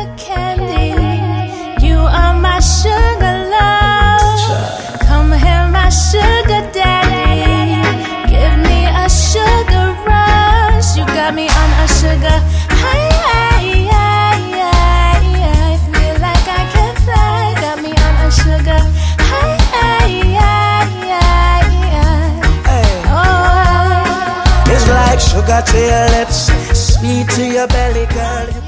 candy. You are my sugar love. Come here, my sugar daddy. Give me a sugar rush. You got me on a sugar high. Feel like I can fly. Got me on a sugar high. It's like sugar to your lips, sweet to your belly, girl.